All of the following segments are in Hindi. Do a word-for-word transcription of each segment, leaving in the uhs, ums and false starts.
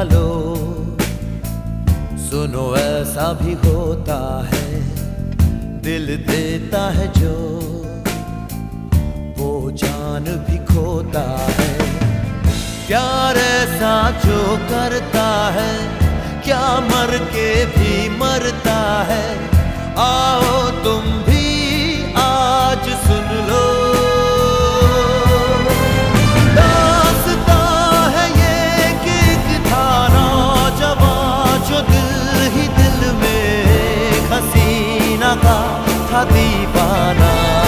वालों, सुनो ऐसा भी होता है, दिल देता है जो वो जान भी खोता है। प्यार ऐसा जो करता है, क्या मर के भी मरता है। आओ तुम भी आज सुन लो, दास्तां है ये कि एक था नौजवान जो दिल ही दिल में हसीना का था दीवाना।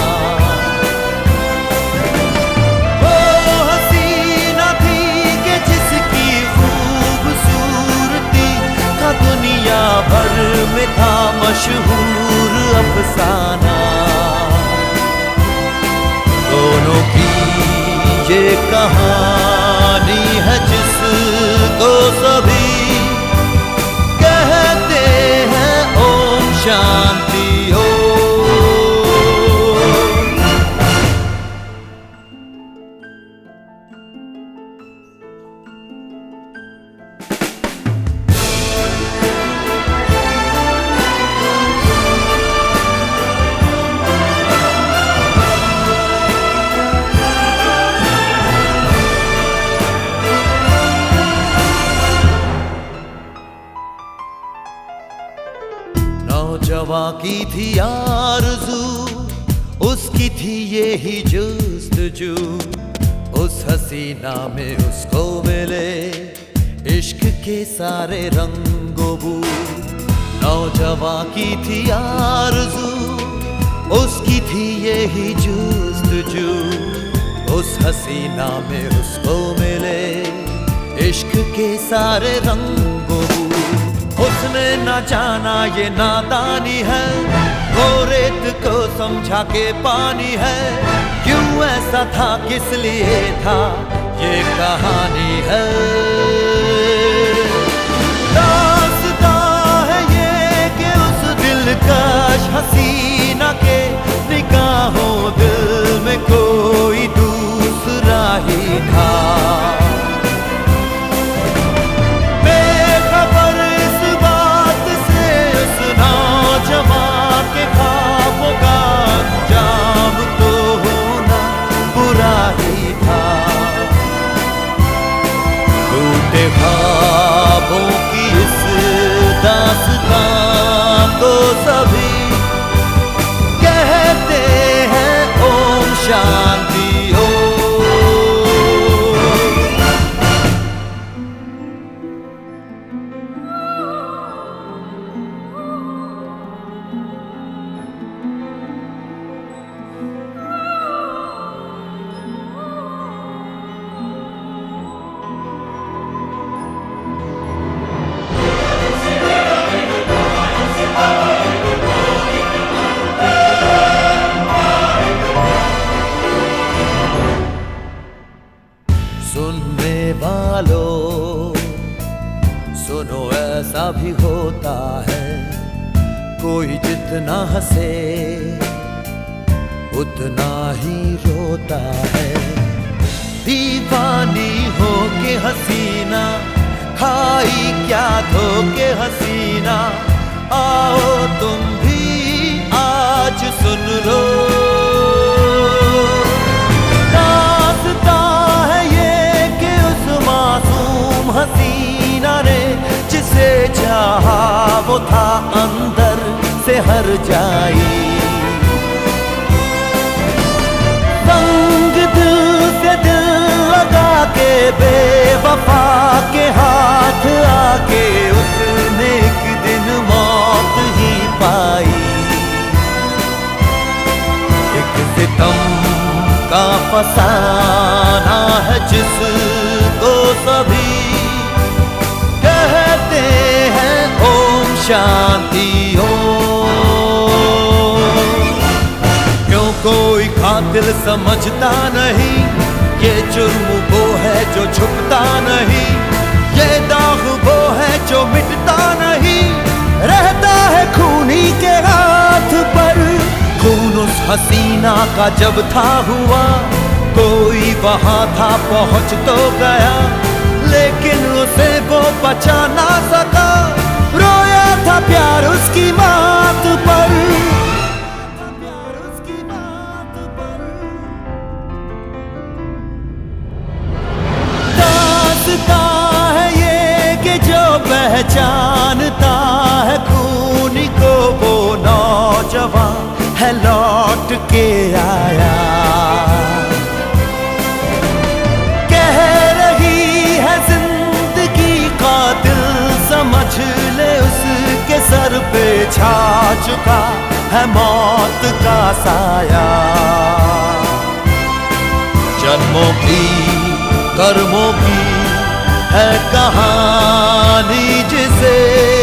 वो हसीना थी कि जिसकी खूबसूरती का दुनिया भर में था मशहूर अफसाना। दोनों की ये कहानी है जिसको सभी कहते हैं ओम शांति हो। नौजवां की थी आरज़ू, उसकी थी ये ही जुस्तजू, उस हसीना में उसको मिले इश्क के सारे रंगो बू। नौजवां की थी आरज़ू, उसकी थी ये ही जुस्तजू, उस हसीना में उसको मिले इश्क के सारे रंगो बू। उसने न जाना ये नादानी है, वो रेत को समझा के पानी है। क्यों ऐसा था, किस लिए था, ये कहानी है। दास्तां है ये कि उस दिलकश हसीना के निगाहों दिल में कोई दूसरा ही था। ख्वाबों की इस दास्तां को सभी कहते हैं ओम शांति हो। सुनने वालों, सुनो ऐसा भी होता है, कोई जितना हंसे उतना ही रोता है। दीवानी हो के हसीना, खाई क्या धोके हसीना। आओ तुम भी आज सुन लो, हसीना ने जिसे चाहा वो था अंदर से हर जाई। संग दिल से दिल लगा के बेवफा के हाथ आके उसने एक दिन मौत ही पाई। एक सितम का फसाना है जिसको सभी कहते हैं ओम शांति हो। क्यों कोई कातिल समझता नहीं, ये जुर्म वो है जो छुपता नहीं, ये दाग वो है जो मिटता नहीं। रहता है खूनी के हाथ पर, खून उस हसीना का जब था हुआ, कोई वहां था पहुंच तो गया। लेकिन उसे वो बचा ना सका। रोया था प्यार उसकी मात पर, दास्तां है ये कि जो पहचानता है खून को वो नौजवान है लौट के आया। कह रही है जिंदगी कातिल, समझ ले उसके सर पे छा चुका है मौत का साया। जन्मों की कर्मों की है कहानी जिसे